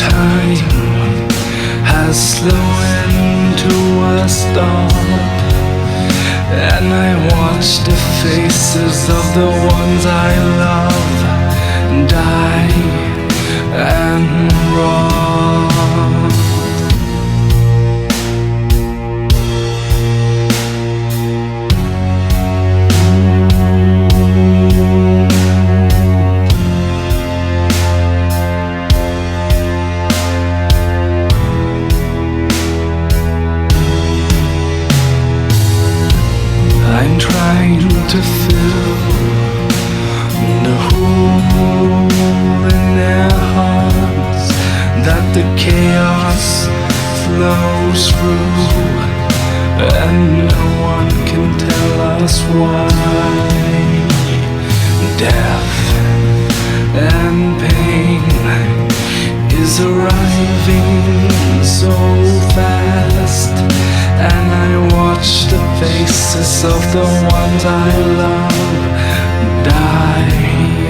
time has slowed to a stop, and I watch the faces of the ones I love die and rot. I'm trying to fill the hole in their hearts that the chaos flows through, and no one can tell us why. Death and pain is arriving so fast, and I watch the faces of the ones I love die.